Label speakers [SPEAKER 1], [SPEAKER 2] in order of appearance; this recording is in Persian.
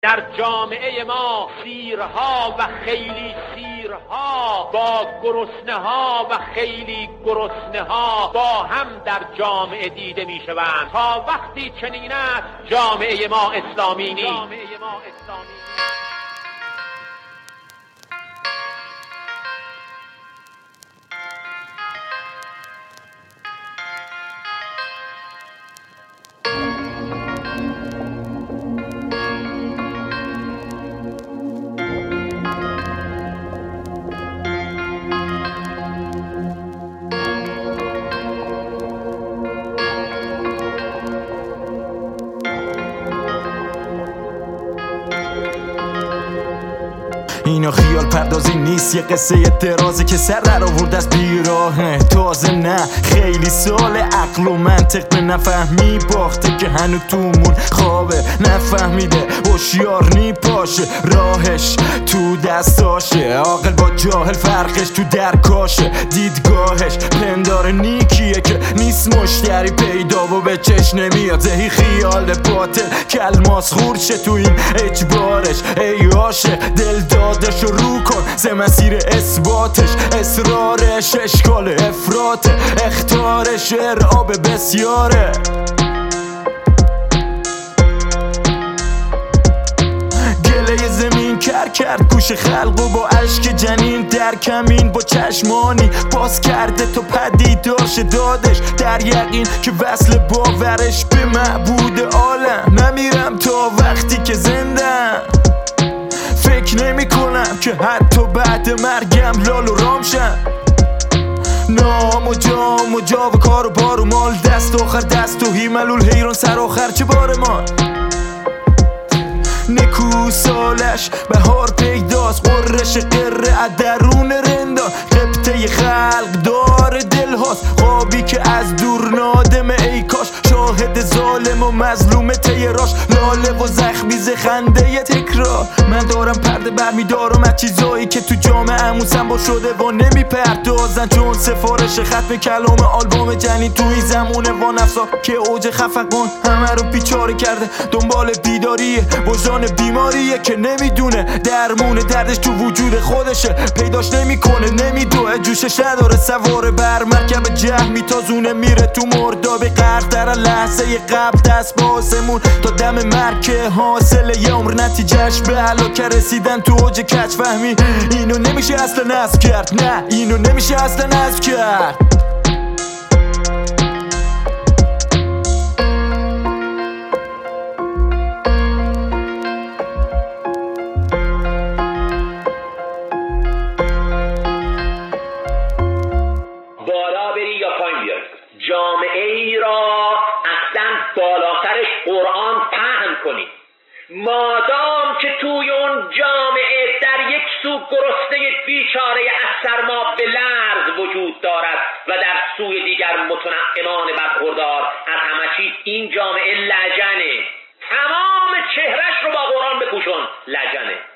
[SPEAKER 1] در جامعه ما سیرها و خیلی سیرها با گرسنه ها و خیلی گرسنه ها با هم در جامعه دیده می شوند. تا وقتی چنین است جامعه ما اسلامی نیست.
[SPEAKER 2] اینا خیال پردازی نیست، یه قصه درازه که سر در آورد از بیراهه. تازه نه خیلی سال عقل و منطق به نفهمی باخته که هنو تومون خوابه. نفهمیده هوشیار نی پاشه، راهش تو دستاشه. عاقل با جاهل فرقش تو درکاشه. دیدگاهش پندار نیکیه که نیست مشتری پیدا و به چشم نمیاد. زهی خیال باطل کلماس خورشه تو این اجبارش. ای عاشق دل دادش رو کن ز مسیر اثباتش. اصرارش اشکال افراطه، اختارش ارعاب بسیاره. گله زمین کرد گوش خلق و با عشق جنین در کمین با چشمانی باز کرده تو پدیدارش دادش. در یقین که وصل باورش به معبود عالم. نمیرم تا وقتی که زندم، فکر نمی کنم که حتی بعد مرگم لال و رام شم. نام و جام و جا و کار و بار و مال دست آخر دست و هیملول حیران سر آخر چه بار ما. نکو سالش بهار پیداست، قررش قره درون رندان. قبطه خلق دار دل هاست، خوابی که از دور نادمه. ای کاش شاهد ظالم و مظلوم تیراش. لاله و زخمی ز خنده تکرار. من دارم پرده برمیدارم از چیزایی که تو جامعه امون سنبا شده و نمیپردازن. چون سفارش ختم کلام آلبوم جنین توی زمونه و نفسا که اوج خفقان همه رو بیچاره کرده. دنبال بیداریه وجدان بیماریه که نمیدونه درمون دردش تو وجود خودشه. پیداش نمیکنه نمیدوه جوشش نداره. سوار بر مرکب جهمی تازونه میره تو مردابی غرق در لحظه قبل. دست با آسمون تا دم مرگ که حاصل یه عمر نتیجهش به هلاکت رسیدن تو اوج کج فهمی. اینو نمیشه اصلا نصب کرد، نه اینو نمیشه اصلا نصب کرد.
[SPEAKER 1] جامعه ای را اصلا بالاترش قرآن پهن کنید. مادام که توی اون جامعه در یک سو گرسنه بیچاره از سرما به لرز وجود دارد و در سوی دیگر متنعمان برخوردار از همه چیز، این جامعه لجنه. تمام چهرش رو با قرآن بپوشون، لجنه.